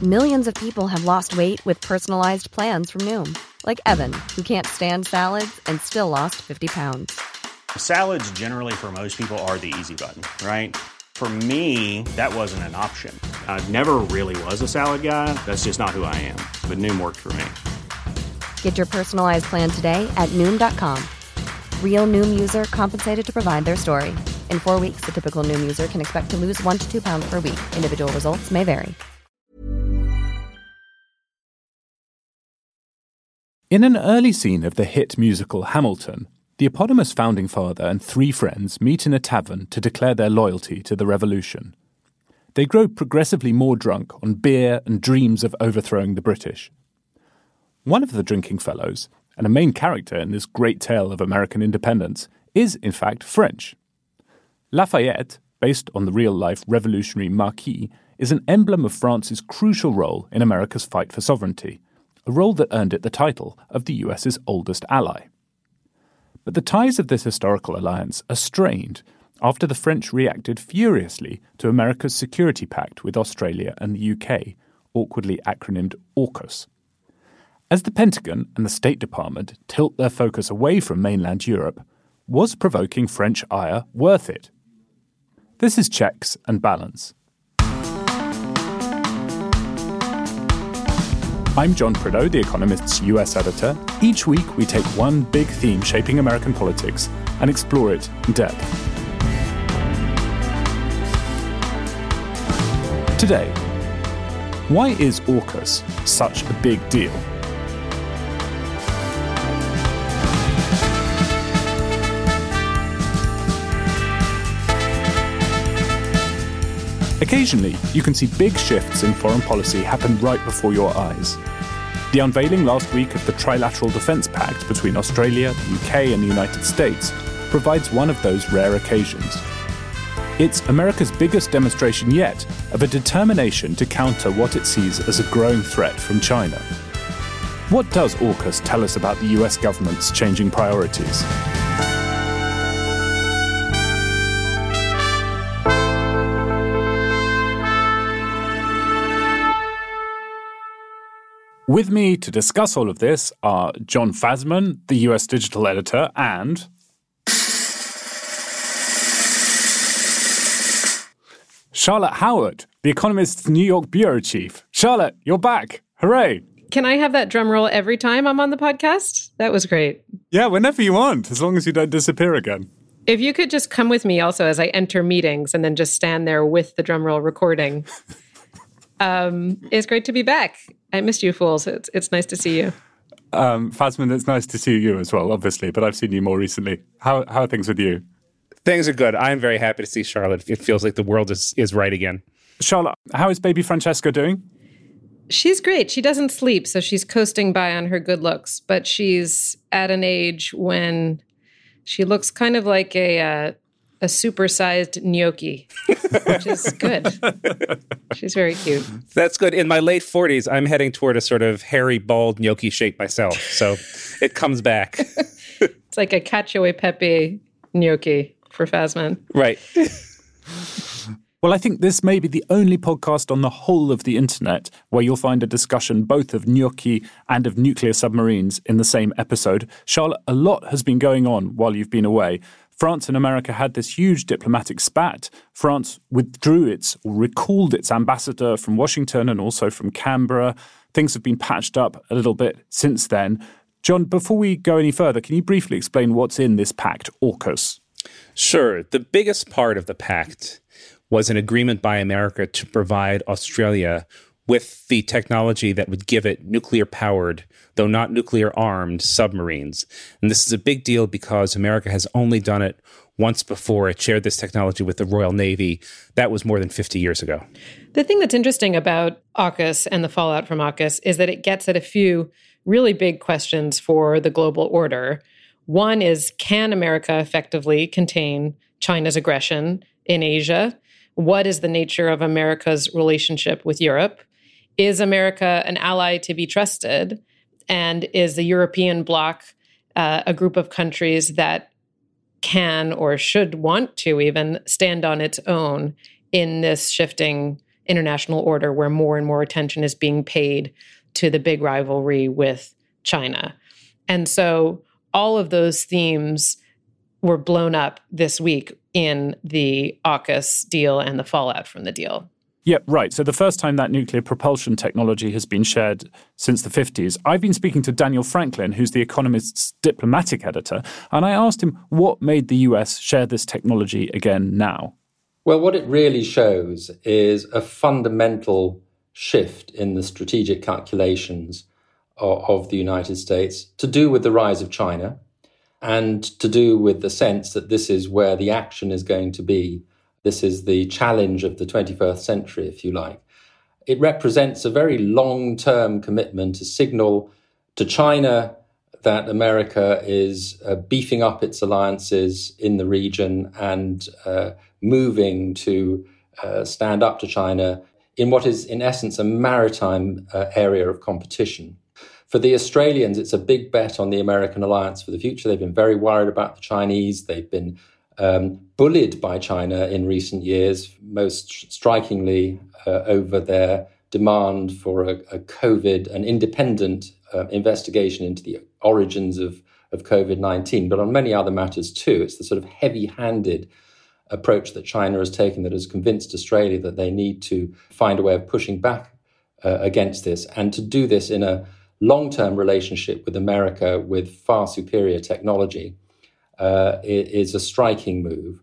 Millions of people have lost weight with personalized plans from Noom. Like Evan, who can't stand salads and still lost 50 pounds. Salads generally for most people are the easy button, right? For me, that wasn't an option. I never really was a salad guy. That's just not who I am. But Noom worked for me. Get your personalized plan today at Noom.com. Real Noom user compensated to provide their story. In 4 weeks, the typical Noom user can expect to lose 1 to 2 pounds per week. Individual results may vary. In an early scene of the hit musical Hamilton, the eponymous founding father and 3 friends meet in a tavern to declare their loyalty to the revolution. They grow progressively more drunk on beer and dreams of overthrowing the British. One of the drinking fellows, and a main character in this great tale of American independence, is in fact French. Lafayette, based on the real-life revolutionary Marquis, is an emblem of France's crucial role in America's fight for sovereignty, a role that earned it the title of the US's oldest ally. But the ties of this historical alliance are strained after the French reacted furiously to America's security pact with Australia and the UK, awkwardly acronymed AUKUS. As the Pentagon and the State Department tilt their focus away from mainland Europe, was provoking French ire worth it? This is Checks and Balance. I'm John Prideaux, The Economist's US editor. Each week we take one big theme shaping American politics and explore it in depth. Today, why is AUKUS such a big deal? Occasionally, you can see big shifts in foreign policy happen right before your eyes. The unveiling last week of the Trilateral Defence Pact between Australia, the UK and the United States provides one of those rare occasions. It's America's biggest demonstration yet of a determination to counter what it sees as a growing threat from China. What does AUKUS tell us about the US government's changing priorities? With me to discuss all of this are Jon Fasman, the US digital editor, and Charlotte Howard, The Economist's New York bureau chief. Charlotte, you're back. Hooray. Can I have that drum roll every time I'm on the podcast? That was great. Yeah, whenever you want, as long as you don't disappear again. If you could just come with me also as I enter meetings and then just stand there with the drum roll recording. It's great to be back. I missed you fools. It's nice to see you. Fasman, it's nice to see you as well, obviously, but I've seen you more recently. How are things with you? Things are good. I'm very happy to see Charlotte. It feels like the world is right again. Charlotte, how is baby Francesca doing? She's great. She doesn't sleep, so she's coasting by on her good looks, but she's at an age when she looks kind of like a supersized gnocchi, which is good. She's very cute. That's good. In my late 40s, I'm heading toward a sort of hairy, bald gnocchi shape myself. So it comes back. It's like a cacio e pepe gnocchi for Fasman. Right. Well, I think this may be the only podcast on the whole of the internet where you'll find a discussion both of gnocchi and of nuclear submarines in the same episode. Charlotte, a lot has been going on while you've been away. France and America had this huge diplomatic spat. France recalled its ambassador from Washington and also from Canberra. Things have been patched up a little bit since then. John, before we go any further, can you briefly explain what's in this pact, AUKUS? Sure. The biggest part of the pact was an agreement by America to provide Australia with the technology that would give it nuclear-powered, though not nuclear-armed, submarines. And this is a big deal because America has only done it once before. It shared this technology with the Royal Navy. That was more than 50 years ago. The thing that's interesting about AUKUS and the fallout from AUKUS is that it gets at a few really big questions for the global order. One is, can America effectively contain China's aggression in Asia? What is the nature of America's relationship with Europe? Is America an ally to be trusted? And is the European bloc a group of countries that can or should want to even stand on its own in this shifting international order where more and more attention is being paid to the big rivalry with China. And so all of those themes were blown up this week in the AUKUS deal and the fallout from the deal. Yeah, right. So the first time that nuclear propulsion technology has been shared since the 50s, I've been speaking to Daniel Franklin, who's The Economist's diplomatic editor, and I asked him what made the US share this technology again now. Well, what it really shows is a fundamental shift in the strategic calculations of the United States to do with the rise of China and to do with the sense that this is where the action is going to be. This is the challenge of the 21st century, if you like. It represents a very long-term commitment to signal to China that America is beefing up its alliances in the region and moving to stand up to China in what is, in essence, a maritime area of competition. For the Australians, it's a big bet on the American alliance for the future. They've been very worried about the Chinese. They've been bullied by China in recent years, most strikingly over their demand for an independent investigation into the origins of COVID-19, but on many other matters too. It's the sort of heavy-handed approach that China has taken that has convinced Australia that they need to find a way of pushing back against this, and to do this in a long-term relationship with America with far superior technology is a striking move.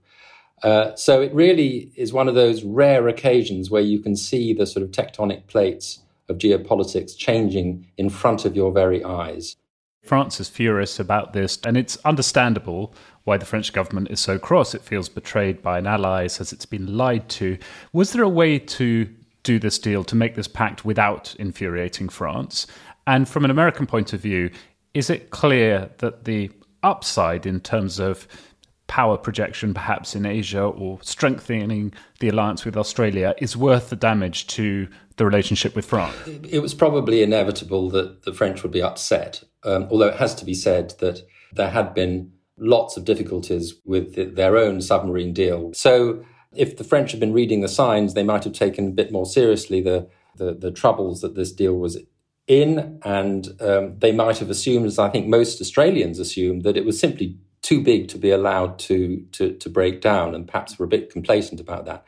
So it really is one of those rare occasions where you can see the sort of tectonic plates of geopolitics changing in front of your very eyes. France is furious about this, and it's understandable why the French government is so cross. It feels betrayed by an ally, says it's been lied to. Was there a way to do this deal, to make this pact without infuriating France? And from an American point of view, is it clear that the upside in terms of power projection, perhaps in Asia, or strengthening the alliance with Australia is worth the damage to the relationship with France? It was probably inevitable that the French would be upset, although it has to be said that there had been lots of difficulties with their own submarine deal. So if the French had been reading the signs, they might have taken a bit more seriously the troubles that this deal was in, and they might have assumed, as I think most Australians assumed, that it was simply too big to be allowed to break down, and perhaps were a bit complacent about that.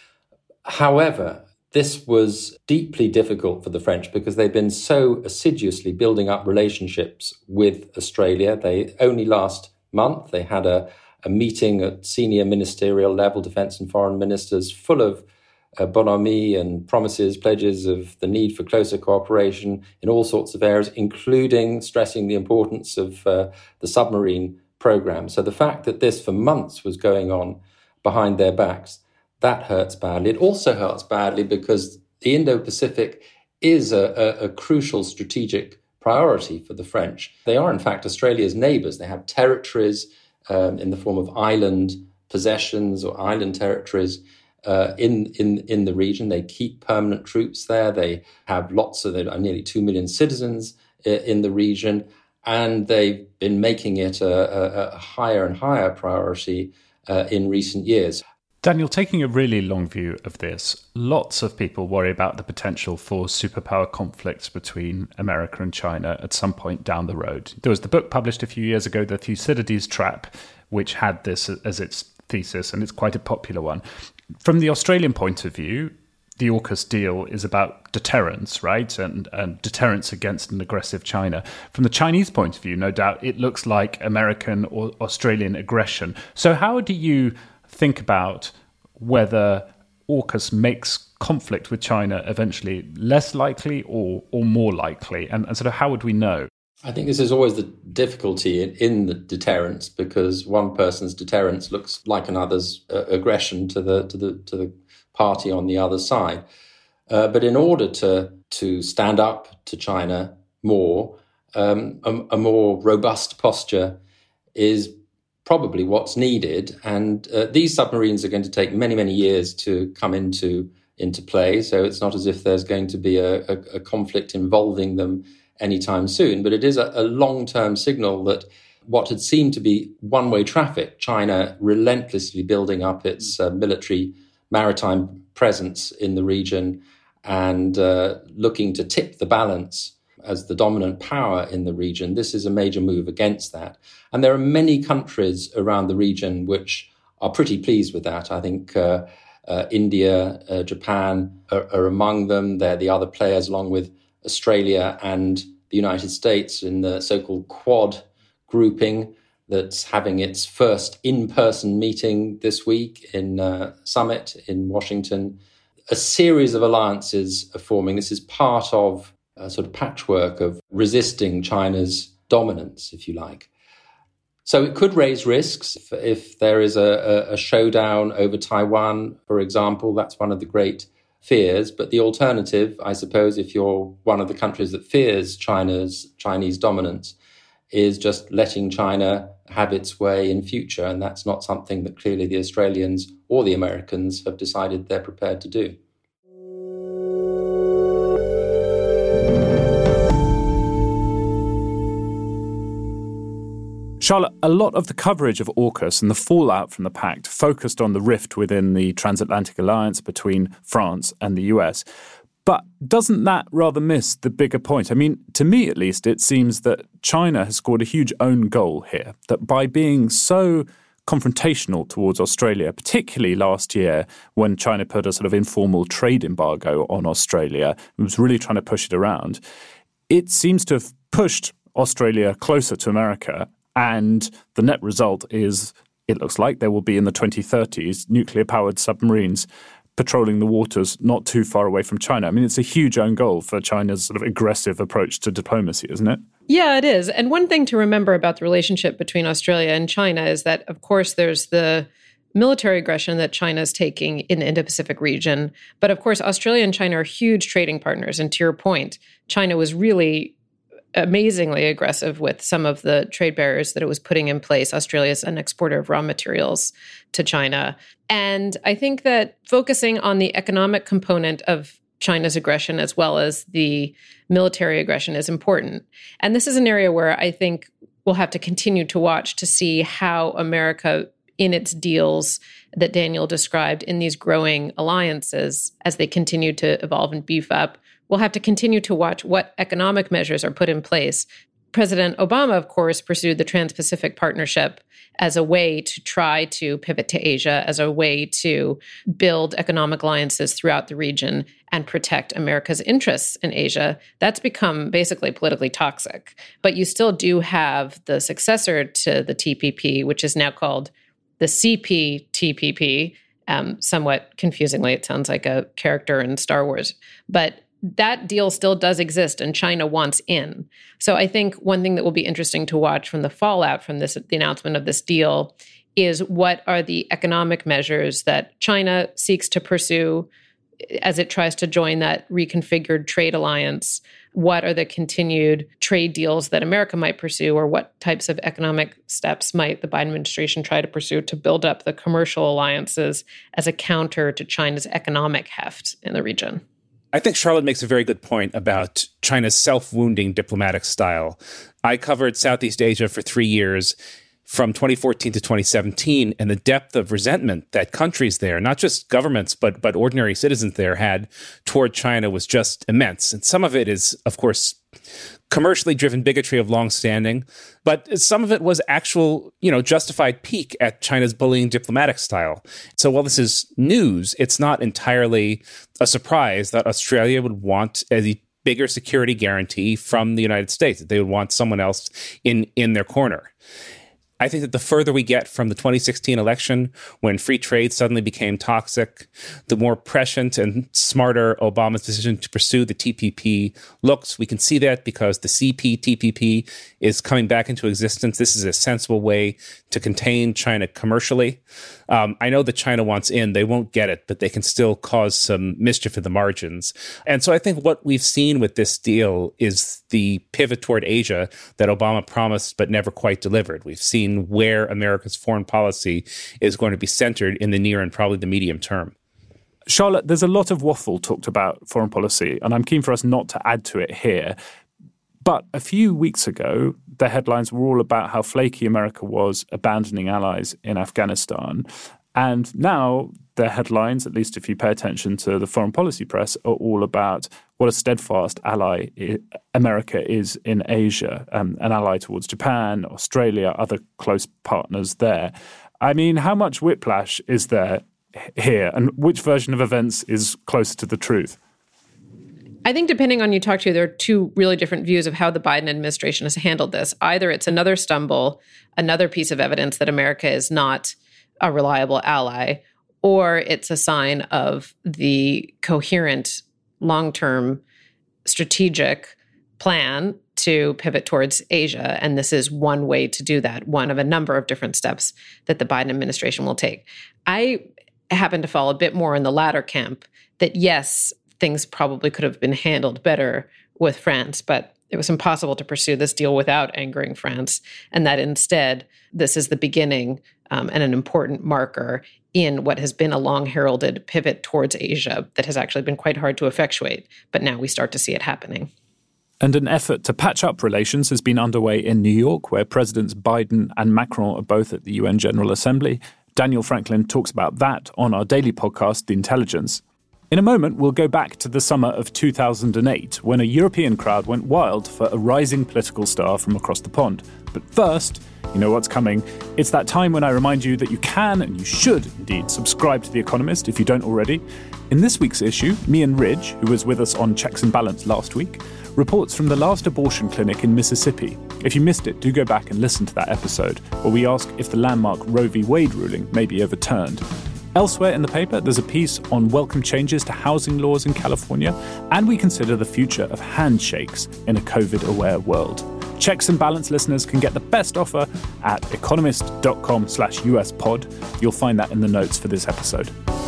However, this was deeply difficult for the French because they've been so assiduously building up relationships with Australia. They only last month, they had a meeting at senior ministerial level, defence and foreign ministers, full of bonhomie and promises, pledges of the need for closer cooperation in all sorts of areas, including stressing the importance of the submarine program. So the fact that this for months was going on behind their backs, that hurts badly. It also hurts badly because the Indo-Pacific is a crucial strategic priority for the French. They are, in fact, Australia's neighbours. They have territories in the form of island possessions or island territories in the region. They keep permanent troops there. They have there are nearly 2 million citizens in the region, and they've been making it a higher and higher priority in recent years. Daniel, taking a really long view of this, lots of people worry about the potential for superpower conflicts between America and China at some point down the road. There was the book published a few years ago, The Thucydides Trap, which had this as its thesis, and it's quite a popular one. From the Australian point of view, the AUKUS deal is about deterrence, right? And deterrence against an aggressive China. From the Chinese point of view, no doubt, it looks like American or Australian aggression. So how do you think about whether AUKUS makes conflict with China eventually less likely or more likely? And sort of how would we know? I think this is always the difficulty in the deterrence, because one person's deterrence looks like another's aggression to the party on the other side. But in order to stand up to China more, a more robust posture is probably what's needed. And these submarines are going to take many, many years to come into play. So it's not as if there's going to be a conflict involving them anytime soon. But it is a long-term signal that what had seemed to be one-way traffic, China relentlessly building up its military maritime presence in the region and looking to tip the balance as the dominant power in the region. This is a major move against that. And there are many countries around the region which are pretty pleased with that. I think India, Japan are among them. They're the other players, along with Australia and the United States, in the so-called Quad grouping that's having its first in-person meeting this week in summit in Washington. A series of alliances are forming. This is part of a sort of patchwork of resisting China's dominance, if you like. So it could raise risks if there is a showdown over Taiwan, for example. That's one of the great fears. But the alternative, I suppose, if you're one of the countries that fears Chinese dominance, is just letting China have its way in future. And that's not something that clearly the Australians or the Americans have decided they're prepared to do. Charlotte, a lot of the coverage of AUKUS and the fallout from the pact focused on the rift within the transatlantic alliance between France and the US. But doesn't that rather miss the bigger point? I mean, to me at least, it seems that China has scored a huge own goal here, that by being so confrontational towards Australia, particularly last year when China put a sort of informal trade embargo on Australia and was really trying to push it around, it seems to have pushed Australia closer to America. And the net result is, it looks like there will be in the 2030s nuclear-powered submarines patrolling the waters not too far away from China. I mean, it's a huge own goal for China's sort of aggressive approach to diplomacy, isn't it? Yeah, it is. And one thing to remember about the relationship between Australia and China is that, of course, there's the military aggression that China is taking in the Indo-Pacific region. But, of course, Australia and China are huge trading partners. And to your point, China was really amazingly aggressive with some of the trade barriers that it was putting in place. Australia is an exporter of raw materials to China. And I think that focusing on the economic component of China's aggression as well as the military aggression is important. And this is an area where I think we'll have to continue to watch to see how America, in its deals that Daniel described, in these growing alliances, as they continue to evolve and beef up, we'll have to continue to watch what economic measures are put in place. President Obama, of course, pursued the Trans-Pacific Partnership as a way to try to pivot to Asia, as a way to build economic alliances throughout the region and protect America's interests in Asia. That's become basically politically toxic. But you still do have the successor to the TPP, which is now called the CPTPP. Somewhat confusingly, it sounds like a character in Star Wars. But that deal still does exist and China wants in. So I think one thing that will be interesting to watch from the fallout from this, the announcement of this deal, is what are the economic measures that China seeks to pursue as it tries to join that reconfigured trade alliance. What are the continued trade deals that America might pursue, or what types of economic steps might the Biden administration try to pursue to build up the commercial alliances as a counter to China's economic heft in the region? I think Charlotte makes a very good point about China's self-wounding diplomatic style. I covered Southeast Asia for 3 years, from 2014 to 2017, and the depth of resentment that countries there, not just governments, but ordinary citizens there had toward China was just immense. And some of it is, of course, commercially driven bigotry of long-standing, but some of it was actual, justified pique at China's bullying diplomatic style. So while this is news, it's not entirely a surprise that Australia would want a bigger security guarantee from the United States. They would want someone else in their corner. I think that the further we get from the 2016 election, when free trade suddenly became toxic, the more prescient and smarter Obama's decision to pursue the TPP looks. We can see that because the CPTPP is coming back into existence. This is a sensible way to contain China commercially. I know that China wants in. They won't get it, but they can still cause some mischief in the margins. And so I think what we've seen with this deal is the pivot toward Asia that Obama promised but never quite delivered. We've seen where America's foreign policy is going to be centered in the near and probably the medium term. Charlotte, there's a lot of waffle talked about foreign policy, and I'm keen for us not to add to it here. But a few weeks ago, the headlines were all about how flaky America was abandoning allies in Afghanistan. And now their headlines, at least if you pay attention to the foreign policy press, are all about what a steadfast ally America is in Asia, an ally towards Japan, Australia, other close partners there. I mean, how much whiplash is there here, and which version of events is closer to the truth? I think depending on who you talk to, there are two really different views of how the Biden administration has handled this. Either it's another stumble, another piece of evidence that America is not a reliable ally, or it's a sign of the coherent long-term strategic plan to pivot towards Asia. And this is one way to do that, one of a number of different steps that the Biden administration will take. I happen to fall a bit more in the latter camp, that yes, things probably could have been handled better with France, but it was impossible to pursue this deal without angering France, and that instead this is the beginning and an important marker in what has been a long heralded pivot towards Asia that has actually been quite hard to effectuate, but now we start to see it happening. And an effort to patch up relations has been underway in New York, where Presidents Biden and Macron are both at the UN General Assembly. Daniel Franklin talks about that on our daily podcast, The Intelligence. In a moment, we'll go back to the summer of 2008, when a European crowd went wild for a rising political star from across the pond. But first, you know what's coming. It's that time when I remind you that you can and you should indeed subscribe to The Economist if you don't already. In this week's issue, Mian Ridge, who was with us on Checks and Balance last week, reports from the last abortion clinic in Mississippi. If you missed it, do go back and listen to that episode, where we ask if the landmark Roe v. Wade ruling may be overturned. Elsewhere in the paper, there's a piece on welcome changes to housing laws in California, and we consider the future of handshakes in a COVID-aware world. Checks and Balance listeners can get the best offer at economist.com/USpod. You'll find that in the notes for this episode.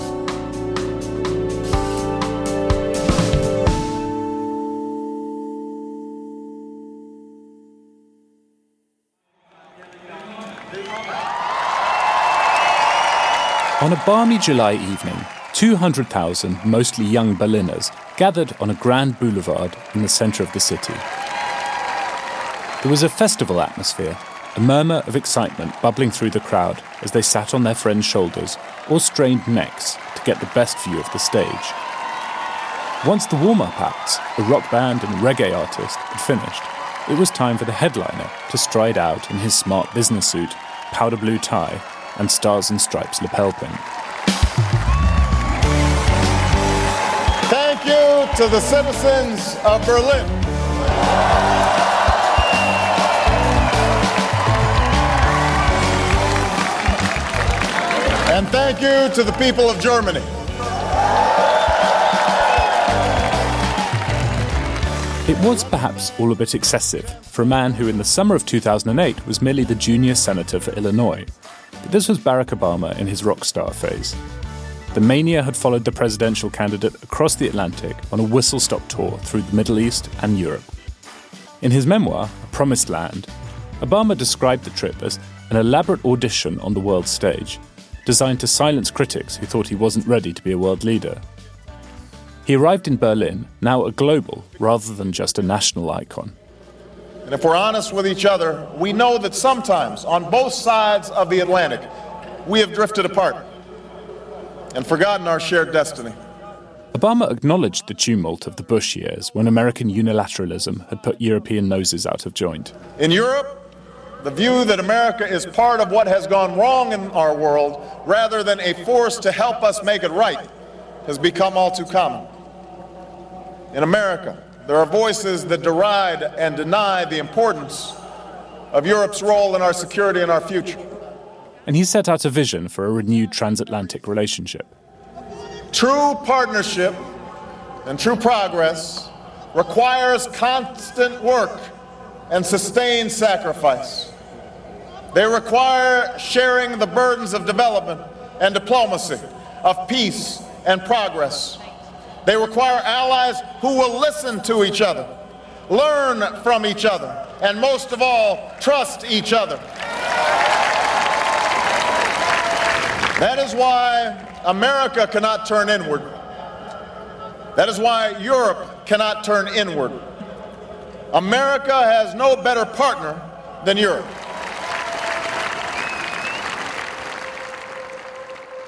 On a balmy July evening, 200,000, mostly young Berliners, gathered on a grand boulevard in the centre of the city. There was a festival atmosphere, a murmur of excitement bubbling through the crowd as they sat on their friends' shoulders or strained necks to get the best view of the stage. Once the warm-up acts, a rock band and a reggae artist, had finished, it was time for the headliner to stride out in his smart business suit, powder blue tie, and Stars and Stripes lapel pin. Thank you to the citizens of Berlin. And thank you to the people of Germany. It was perhaps all a bit excessive for a man who in the summer of 2008 was merely the junior senator for Illinois. But this was Barack Obama in his rock star phase. The mania had followed the presidential candidate across the Atlantic on a whistle-stop tour through the Middle East and Europe. In his memoir, A Promised Land, Obama described the trip as an elaborate audition on the world stage, designed to silence critics who thought he wasn't ready to be a world leader. He arrived in Berlin, now a global rather than just a national icon. And if we're honest with each other, we know that sometimes on both sides of the Atlantic, we have drifted apart and forgotten our shared destiny. Obama acknowledged the tumult of the Bush years when American unilateralism had put European noses out of joint. In Europe, the view that America is part of what has gone wrong in our world rather than a force to help us make it right has become all too common. In America, there are voices that deride and deny the importance of Europe's role in our security and our future. And he set out a vision for a renewed transatlantic relationship. True partnership and true progress requires constant work and sustained sacrifice. They require sharing the burdens of development and diplomacy, of peace and progress. They require allies who will listen to each other, learn from each other, and most of all, trust each other. That is why America cannot turn inward. That is why Europe cannot turn inward. America has no better partner than Europe.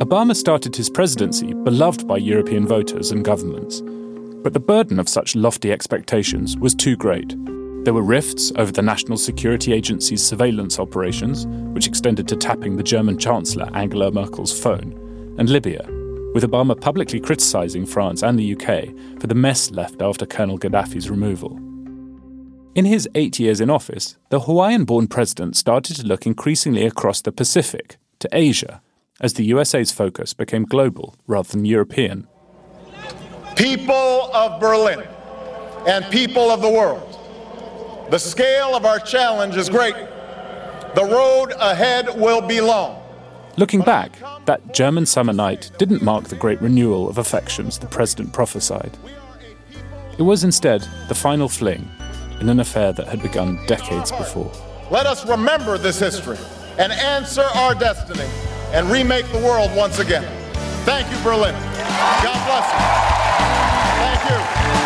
Obama started his presidency beloved by European voters and governments. But the burden of such lofty expectations was too great. There were rifts over the National Security Agency's surveillance operations, which extended to tapping the German Chancellor Angela Merkel's phone, and Libya, with Obama publicly criticising France and the UK for the mess left after Colonel Gaddafi's removal. In his 8 years in office, the Hawaiian-born president started to look increasingly across the Pacific, to Asia, as the USA's focus became global rather than European. People of Berlin and people of the world, the scale of our challenge is great. The road ahead will be long. Looking back, that German summer night didn't mark the great renewal of affections the president prophesied. It was instead the final fling in an affair that had begun decades before. Let us remember this history and answer our destiny and remake the world once again. Thank you, Berlin. God bless you. Thank you.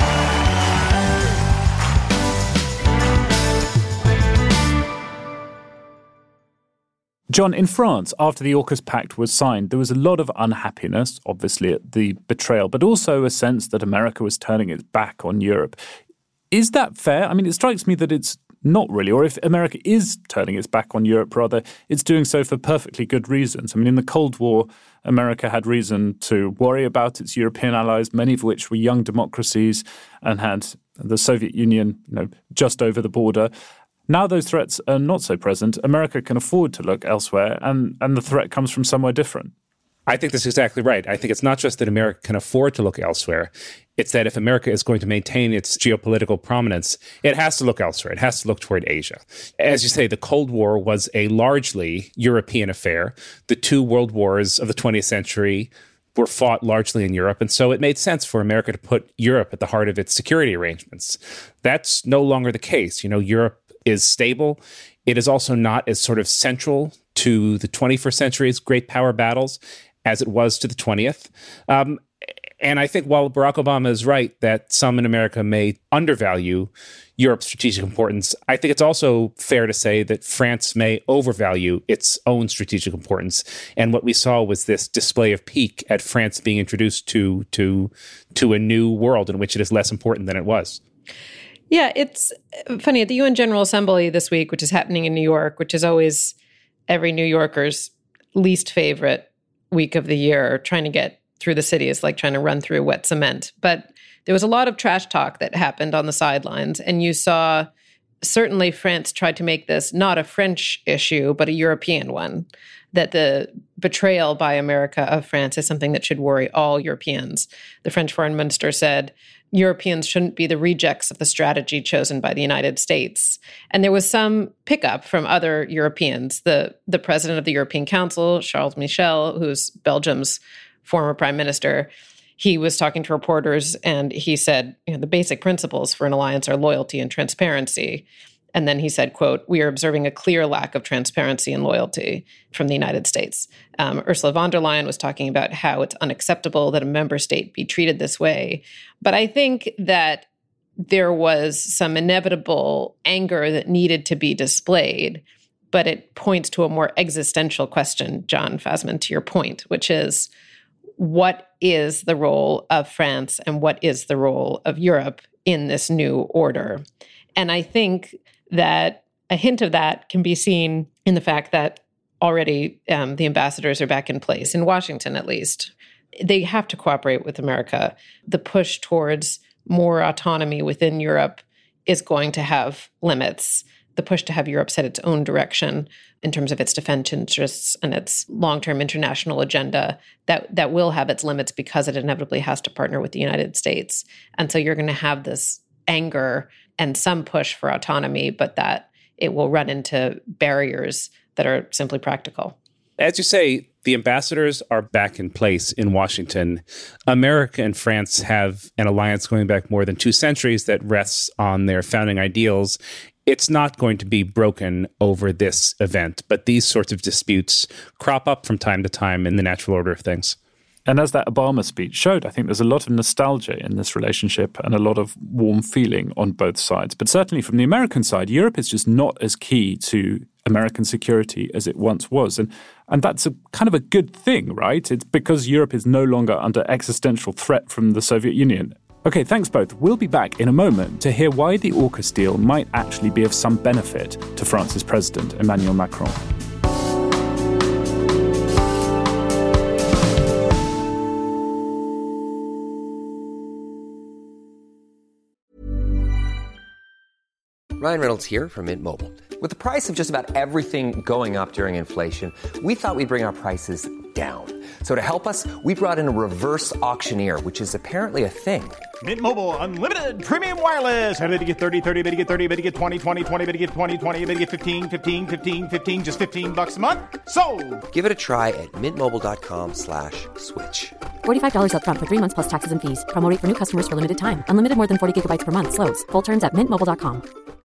John, in France, after the AUKUS Pact was signed, there was a lot of unhappiness, obviously, at the betrayal, but also a sense that America was turning its back on Europe. Is that fair? I mean, it strikes me that it's not really, or if America is turning its back on Europe, rather, it's doing so for perfectly good reasons. I mean, in the Cold War, America had reason to worry about its European allies, many of which were young democracies and had the Soviet Union, just over the border. Now those threats are not so present. America can afford to look elsewhere, and the threat comes from somewhere different. I think that's exactly right. I think it's not just that America can afford to look elsewhere. It's that if America is going to maintain its geopolitical prominence, it has to look elsewhere. It has to look toward Asia. As you say, the Cold War was a largely European affair. The two world wars of the 20th century were fought largely in Europe, and so it made sense for America to put Europe at the heart of its security arrangements. That's no longer the case. Europe is stable. It is also not as sort of central to the 21st century's great power battles as it was to the 20th. And I think while Barack Obama is right that some in America may undervalue Europe's strategic importance, I think it's also fair to say that France may overvalue its own strategic importance. And what we saw was this display of pique at France being introduced to a new world in which it is less important than it was. Yeah, it's funny. At the UN General Assembly this week, which is happening in New York, which is always every New Yorker's least favorite week of the year, trying to get through the city is like trying to run through wet cement. But there was a lot of trash talk that happened on the sidelines, and you saw certainly France tried to make this not a French issue, but a European one, that the betrayal by America of France is something that should worry all Europeans. The French foreign minister said, Europeans shouldn't be the rejects of the strategy chosen by the United States. And there was some pickup from other Europeans. The president of the European Council, Charles Michel, who's Belgium's former prime minister, he was talking to reporters and he said, the basic principles for an alliance are loyalty and transparency. And then he said, quote, we are observing a clear lack of transparency and loyalty from the United States. Ursula von der Leyen was talking about how it's unacceptable that a member state be treated this way. But I think that there was some inevitable anger that needed to be displayed, but it points to a more existential question, John Fasman, to your point, which is, what is the role of France and what is the role of Europe in this new order? And I think that a hint of that can be seen in the fact that already the ambassadors are back in place, in Washington at least. They have to cooperate with America. The push towards more autonomy within Europe is going to have limits. The push to have Europe set its own direction in terms of its defense interests and its long-term international agenda, that will have its limits because it inevitably has to partner with the United States. And so you're going to have this anger and some push for autonomy, but that it will run into barriers that are simply practical. As you say, the ambassadors are back in place in Washington. America and France have an alliance going back more than 2 centuries that rests on their founding ideals. It's not going to be broken over this event, but these sorts of disputes crop up from time to time in the natural order of things. And as that Obama speech showed, I think there's a lot of nostalgia in this relationship and a lot of warm feeling on both sides. But certainly from the American side, Europe is just not as key to American security as it once was. And that's a kind of a good thing, right? It's because Europe is no longer under existential threat from the Soviet Union. Okay, thanks both. We'll be back in a moment to hear why the AUKUS deal might actually be of some benefit to France's president, Emmanuel Macron. Ryan Reynolds here from Mint Mobile. With the price of just about everything going up during inflation, we thought we'd bring our prices down. So to help us, we brought in a reverse auctioneer, which is apparently a thing. Mint Mobile Unlimited Premium Wireless. How to get 30, 30, bit to get 30, bit to get 20, 20, 20, bit to get 20, 20, bit to get 15, 15, 15, 15, just $15 a month? Sold! Give it a try at mintmobile.com/switch. $45 up front for 3 months plus taxes and fees. Promo rate for new customers for limited time. Unlimited more than 40 gigabytes per month. Slows full terms at mintmobile.com.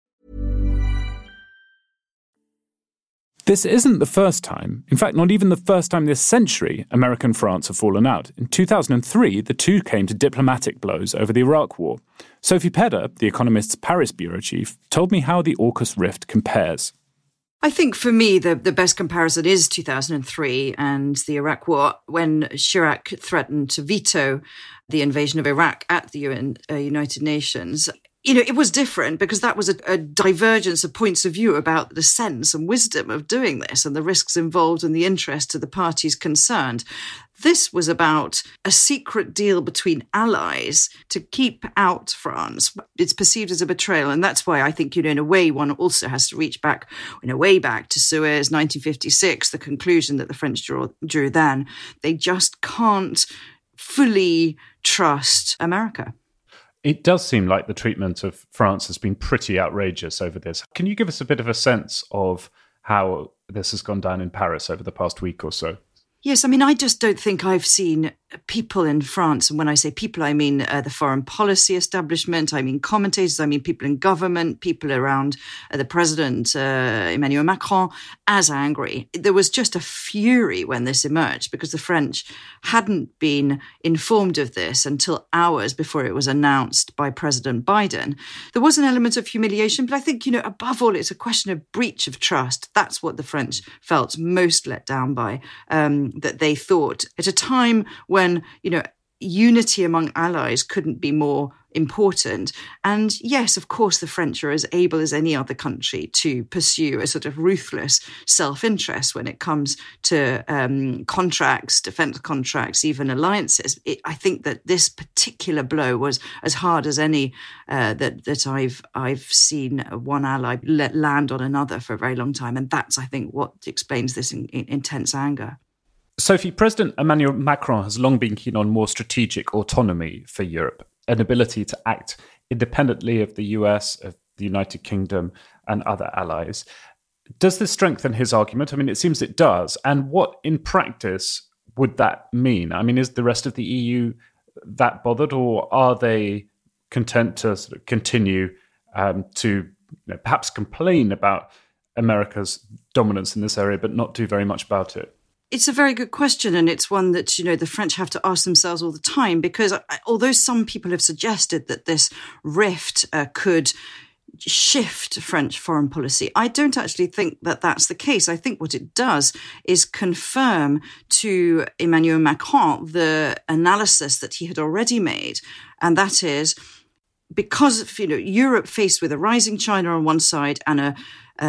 This isn't the first time, in fact, not even the first time this century, America and France have fallen out. In 2003, the two came to diplomatic blows over the Iraq War. Sophie Pedder, The Economist's Paris bureau chief, told me how the AUKUS rift compares. I think for me, the best comparison is 2003 and the Iraq War, when Chirac threatened to veto the invasion of Iraq at the United Nations. You know, it was different because that was a divergence of points of view about the sense and wisdom of doing this and the risks involved and the interest of the parties concerned. This was about a secret deal between allies to keep out France. It's perceived as a betrayal. And that's why I think, you know, in a way, one also has to reach back, in a way back to Suez, 1956, the conclusion that the French drew then. They just can't fully trust America. It does seem like the treatment of France has been pretty outrageous over this. Can you give us a bit of a sense of how this has gone down in Paris over the past week or so? Yes, I mean, I just don't think I've seen people in France, and when I say people, I mean the foreign policy establishment, I mean commentators, I mean people in government, people around the president, Emmanuel Macron, as angry. There was just a fury when this emerged because the French hadn't been informed of this until hours before it was announced by President Biden. There was an element of humiliation, but I think, you know, above all, it's a question of breach of trust. That's what the French felt most let down by, that they thought at a time when, you know, unity among allies couldn't be more important. And yes, of course, the French are as able as any other country to pursue a sort of ruthless self-interest when it comes to contracts, defense contracts, even alliances. I think that this particular blow was as hard as any that I've seen one ally let land on another for a very long time. And that's, I think, what explains this intense anger. Sophie, President Emmanuel Macron has long been keen on more strategic autonomy for Europe, an ability to act independently of the US, of the United Kingdom, and other allies. Does this strengthen his argument? I mean, it seems it does. And what, in practice, would that mean? I mean, is the rest of the EU that bothered, or are they content to sort of continue to perhaps complain about America's dominance in this area, but not do very much about it? It's a very good question, and it's one that, you know, the French have to ask themselves all the time, because although some people have suggested that this rift could shift French foreign policy, I don't actually think that that's the case. I think what it does is confirm to Emmanuel Macron the analysis that he had already made, and that is because of, you know, Europe faced with a rising China on one side and a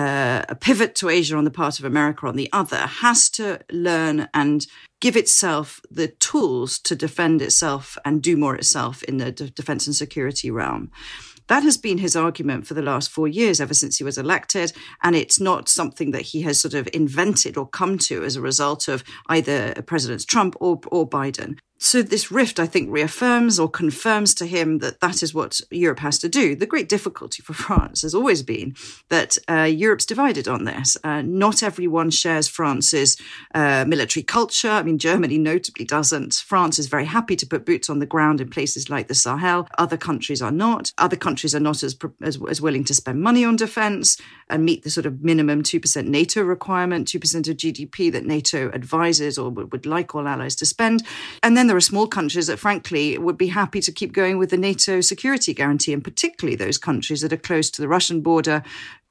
pivot to Asia on the part of America on the other, has to learn and give itself the tools to defend itself and do more itself in the defense and security realm. That has been his argument for the last 4 years, ever since he was elected. And it's not something that he has sort of invented or come to as a result of either Presidents Trump or Biden. So this rift, I think, reaffirms or confirms to him that that is what Europe has to do. The great difficulty for France has always been that Europe's divided on this. Not everyone shares France's military culture. I mean, Germany notably doesn't. France is very happy to put boots on the ground in places like the Sahel. Other countries are not. Other countries are not as willing to spend money on defense and meet the sort of minimum 2% NATO requirement, 2% of GDP that NATO advises or would like all allies to spend. And then there are small countries that, frankly, would be happy to keep going with the NATO security guarantee, and particularly those countries that are close to the Russian border,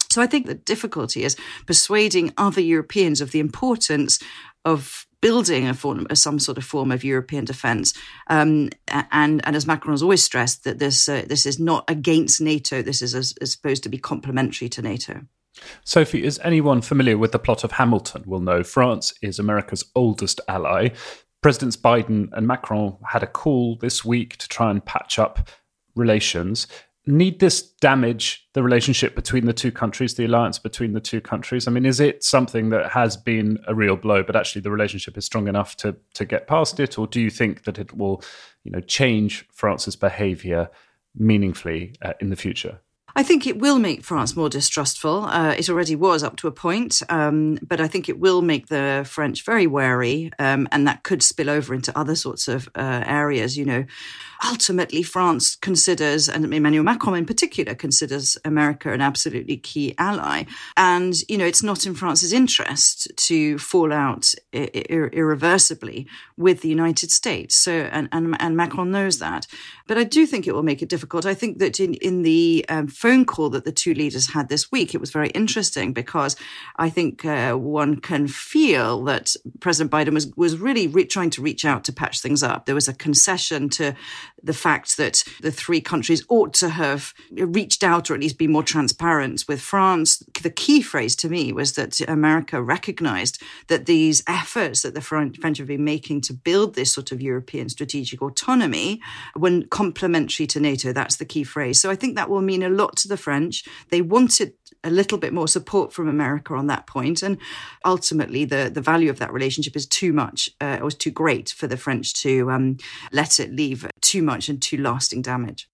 So I think the difficulty is persuading other Europeans of the importance of building some sort of form of European defence. And as Macron has always stressed, that this is not against NATO. This is supposed to be complementary to NATO. Sophie, is anyone familiar with the plot of Hamilton will know France is America's oldest ally. Presidents Biden and Macron had a call this week to try and patch up relations. Need this damage the relationship between the two countries, the alliance between the two countries? I mean, is it something that has been a real blow, but actually the relationship is strong enough to get past it? Or do you think that it will, change France's behaviour meaningfully in the future? I think it will make France more distrustful. It already was up to a point, but I think it will make the French very wary, and that could spill over into other sorts of areas. Ultimately, France considers, and Emmanuel Macron in particular, considers America an absolutely key ally. And, it's not in France's interest to fall out irreversibly with the United States. So, and Macron knows that. But I do think it will make it difficult. I think that in the phone call that the two leaders had this week, it was very interesting because I think one can feel that President Biden was really trying to reach out to patch things up. There was a concession to the fact that the three countries ought to have reached out or at least be more transparent with France. The key phrase to me was that America recognized that these efforts that the French have been making to build this sort of European strategic autonomy were complementary to NATO. That's the key phrase. So I think that will mean a lot to the French. They wanted a little bit more support from America on that point. And ultimately, the value of that relationship is too much, it was too great for the French to let it leave too much and too lasting damage.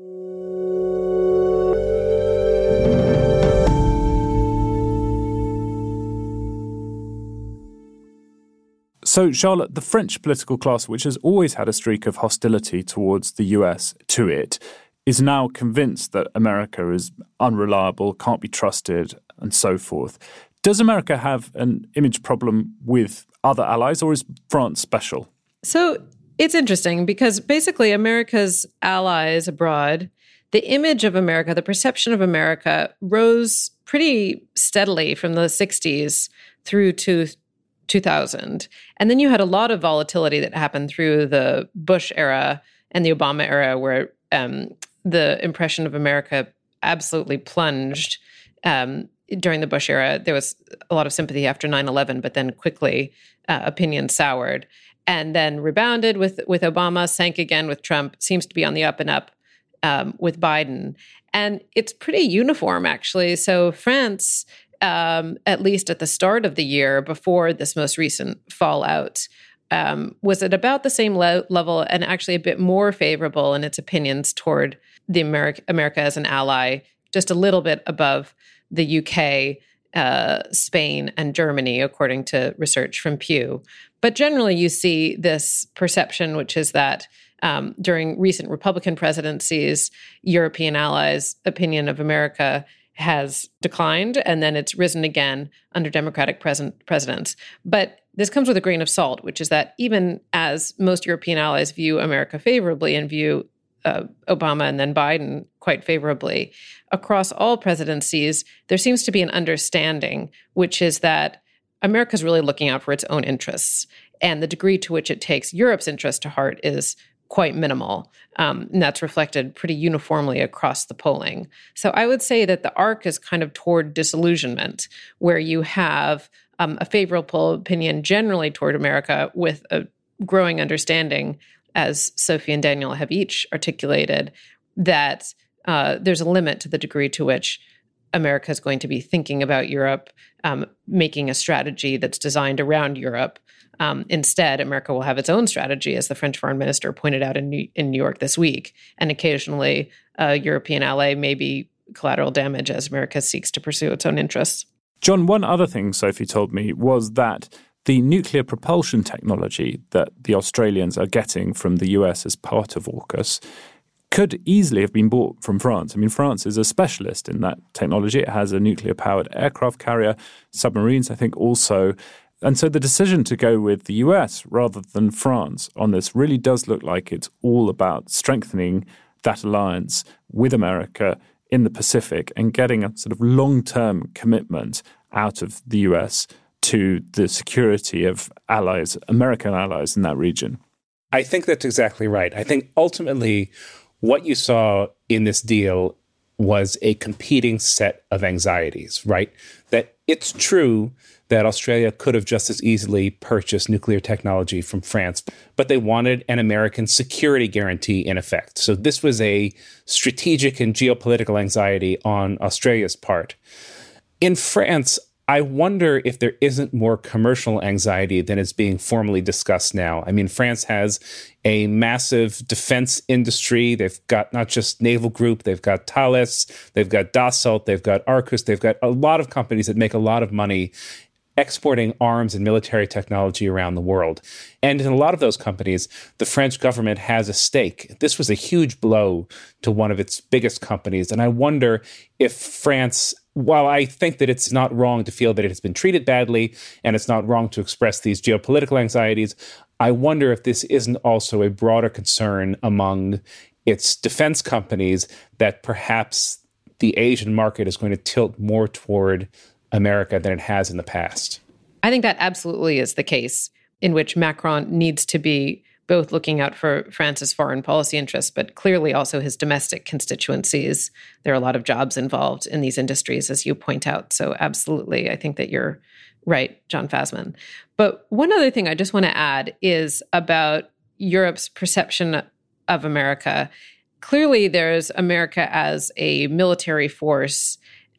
So, Charlotte, the French political class, which has always had a streak of hostility towards the US to it, is now convinced that America is unreliable, can't be trusted, and so forth. Does America have an image problem with other allies, or is France special? So it's interesting because basically America's allies abroad, the image of America, the perception of America rose pretty steadily from the 60s through to 2000. And then you had a lot of volatility that happened through the Bush era and the Obama era where the impression of America absolutely plunged. During the Bush era, there was a lot of sympathy after 9/11, but then quickly opinion soured and then rebounded with Obama, sank again with Trump, seems to be on the up and up with Biden. And it's pretty uniform, actually. So France, at least at the start of the year before this most recent fallout, was at about the same level and actually a bit more favorable in its opinions toward the America as an ally, just a little bit above the UK, Spain, and Germany, according to research from Pew. But generally, you see this perception, which is that during recent Republican presidencies, European allies' opinion of America has declined, and then it's risen again under Democratic presidents. But this comes with a grain of salt, which is that even as most European allies view America favorably and view Obama and then Biden quite favorably, across all presidencies, there seems to be an understanding, which is that America's really looking out for its own interests. And the degree to which it takes Europe's interest to heart is quite minimal. And that's reflected pretty uniformly across the polling. So I would say that the arc is kind of toward disillusionment, where you have a favorable opinion generally toward America with a growing understanding, as Sophie and Daniel have each articulated, that there's a limit to the degree to which America is going to be thinking about Europe, making a strategy that's designed around Europe. Instead, America will have its own strategy, as the French foreign minister pointed out in New York this week. And occasionally, a European ally may be collateral damage as America seeks to pursue its own interests. John, one other thing Sophie told me was that the nuclear propulsion technology that the Australians are getting from the US as part of AUKUS could easily have been bought from France. I mean, France is a specialist in that technology. It has a nuclear-powered aircraft carrier, submarines, I think, also. And so the decision to go with the US rather than France on this really does look like it's all about strengthening that alliance with America in the Pacific and getting a sort of long-term commitment out of the US to the security of allies, American allies in that region? I think that's exactly right. I think ultimately what you saw in this deal was a competing set of anxieties, right? That it's true that Australia could have just as easily purchased nuclear technology from France, but they wanted an American security guarantee in effect. So this was a strategic and geopolitical anxiety on Australia's part. In France, I wonder if there isn't more commercial anxiety than is being formally discussed now. I mean, France has a massive defense industry. They've got not just Naval Group, they've got Thales, they've got Dassault, they've got Arcus, they've got a lot of companies that make a lot of money exporting arms and military technology around the world. And in a lot of those companies, the French government has a stake. This was a huge blow to one of its biggest companies. And I wonder if France, while I think that it's not wrong to feel that it has been treated badly and it's not wrong to express these geopolitical anxieties, I wonder if this isn't also a broader concern among its defense companies that perhaps the Asian market is going to tilt more toward America than it has in the past. I think that absolutely is the case, in which Macron needs to be both looking out for France's foreign policy interests, but clearly also his domestic constituencies. There are a lot of jobs involved in these industries, as you point out. So absolutely, I think that you're right, John Fasman. But one other thing I just want to add is about Europe's perception of America. Clearly, there's America as a military force,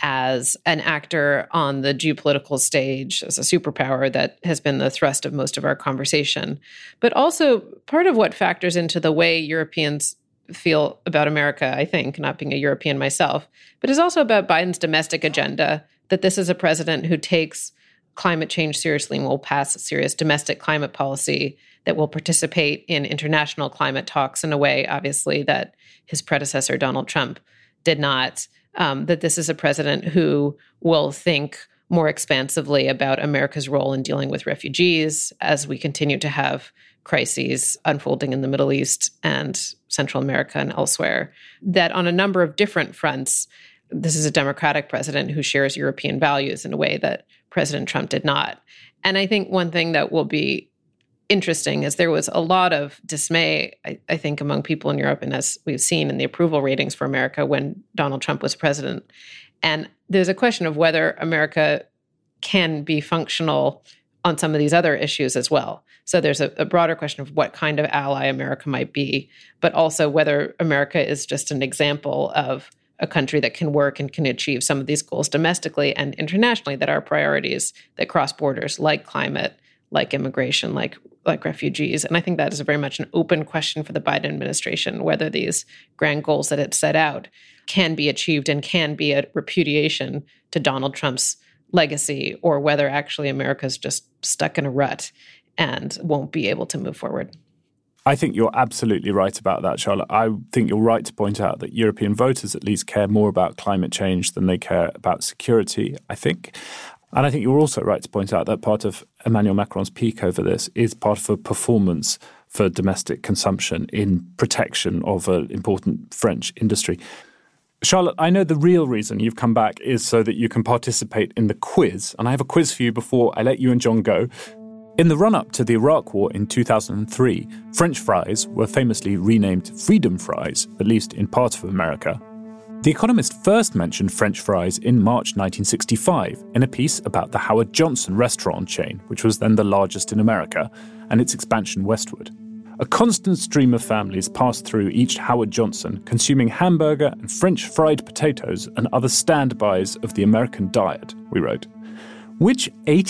as an actor on the geopolitical stage, as a superpower that has been the thrust of most of our conversation. But also part of what factors into the way Europeans feel about America, I think, not being a European myself, but is also about Biden's domestic agenda, that this is a president who takes climate change seriously and will pass a serious domestic climate policy, that will participate in international climate talks in a way, obviously, that his predecessor, Donald Trump, did not. That this is a president who will think more expansively about America's role in dealing with refugees as we continue to have crises unfolding in the Middle East and Central America and elsewhere. That on a number of different fronts, this is a democratic president who shares European values in a way that President Trump did not. And I think one thing that will be interesting is there was a lot of dismay, I think, among people in Europe, and as we've seen in the approval ratings for America when Donald Trump was president. And there's a question of whether America can be functional on some of these other issues as well. So there's a broader question of what kind of ally America might be, but also whether America is just an example of a country that can work and can achieve some of these goals domestically and internationally that are priorities that cross borders, like climate, like immigration, like refugees. And I think that is very much an open question for the Biden administration, whether these grand goals that it set out can be achieved and can be a repudiation to Donald Trump's legacy, or whether actually America's just stuck in a rut and won't be able to move forward. I think you're absolutely right about that, Charlotte. I think you're right to point out that European voters at least care more about climate change than they care about security, I think. And I think you're also right to point out that part of Emmanuel Macron's peak over this is part of a performance for domestic consumption in protection of an important French industry. Charlotte, I know the real reason you've come back is so that you can participate in the quiz. And I have a quiz for you before I let you and John go. In the run-up to the Iraq War in 2003, French fries were famously renamed freedom fries, at least in parts of America. The Economist first mentioned French fries in March 1965 in a piece about the Howard Johnson restaurant chain, which was then the largest in America, and its expansion westward. A constant stream of families passed through each Howard Johnson, consuming hamburger and French fried potatoes and other standbys of the American diet, we wrote. Which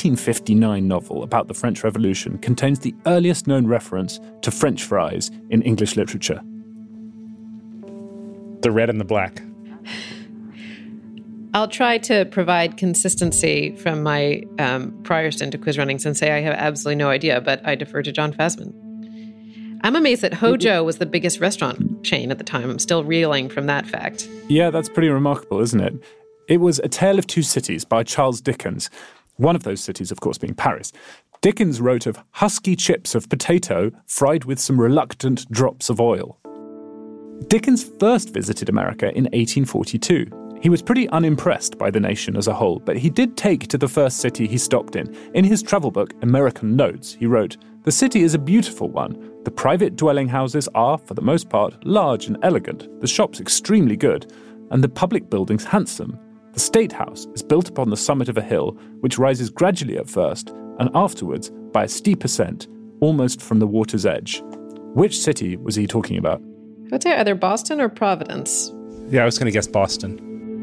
1859 novel about the French Revolution contains the earliest known reference to French fries in English literature? The Red and the Black. I'll try to provide consistency from my prior stint of quiz runnings and say I have absolutely no idea, but I defer to John Fasman. I'm amazed that Hojo was the biggest restaurant chain at the time. I'm still reeling from that fact. Yeah, that's pretty remarkable, isn't it? It was A Tale of Two Cities by Charles Dickens. One of those cities, of course, being Paris. Dickens wrote of husky chips of potato fried with some reluctant drops of oil. Dickens first visited America in 1842. He was pretty unimpressed by the nation as a whole, but he did take to the first city he stopped in. In his travel book, American Notes, he wrote, "The city is a beautiful one. The private dwelling houses are, for the most part, large and elegant, the shops extremely good, and the public buildings handsome. The State House is built upon the summit of a hill, which rises gradually at first, and afterwards by a steep ascent, almost from the water's edge." Which city was he talking about? I would say either Boston or Providence. Yeah, I was going to guess Boston.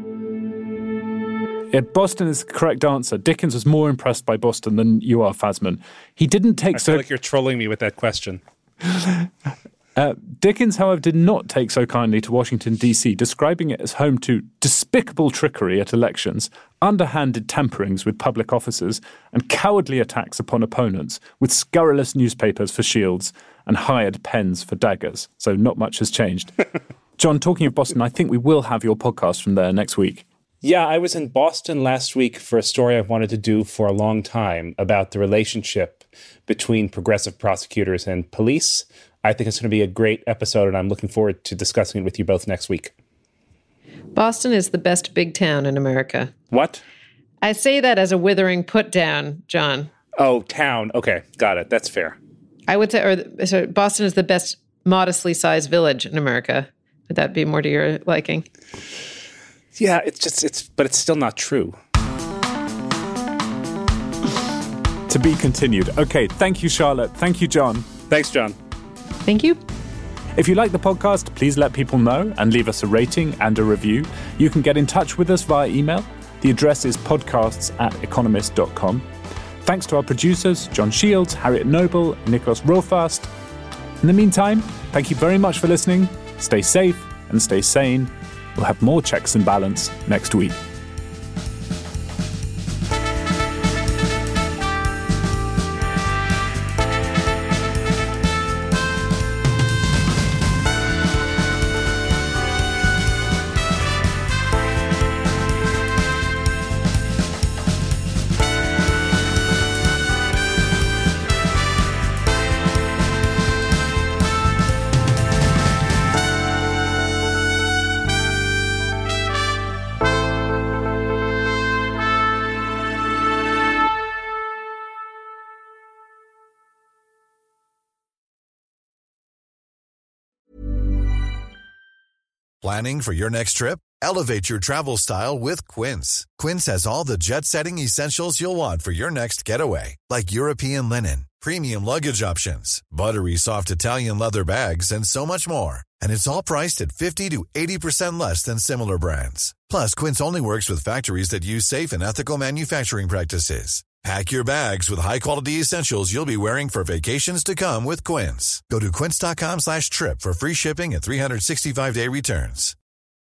Yeah, Boston is the correct answer. Dickens was more impressed by Boston than you are, Fazman. He didn't take I feel like you're trolling me with that question. Dickens, however, did not take so kindly to Washington, D.C., describing it as home to despicable trickery at elections, underhanded tamperings with public officers, and cowardly attacks upon opponents, with scurrilous newspapers for shields and hired pens for daggers. So not much has changed. John, talking of Boston, I think we will have your podcast from there next week. Yeah, I was in Boston last week for a story I've wanted to do for a long time about the relationship between progressive prosecutors and police. I think it's going to be a great episode, and I'm looking forward to discussing it with you both next week. Boston is the best big town in America. What? I say that as a withering put down, John. Oh, town. Okay, got it. That's fair. I would say, so Boston is the best modestly sized village in America. Would that be more to your liking? Yeah, but it's still not true. To be continued. Okay, thank you, Charlotte. Thank you, John. Thanks, John. Thank you. If you like the podcast, please let people know and leave us a rating and a review. You can get in touch with us via email. The address is podcasts@economist.com. Thanks to our producers, John Shields, Harriet Noble, Nicholas Rofast. In the meantime, thank you very much for listening. Stay safe and stay sane. We'll have more checks and balance next week. Planning for your next trip? Elevate your travel style with Quince. Quince has all the jet-setting essentials you'll want for your next getaway, like European linen, premium luggage options, buttery soft Italian leather bags, and so much more. And it's all priced at 50 to 80% less than similar brands. Plus, Quince only works with factories that use safe and ethical manufacturing practices. Pack your bags with high-quality essentials you'll be wearing for vacations to come with Quince. Go to quince.com/trip for free shipping and 365-day returns.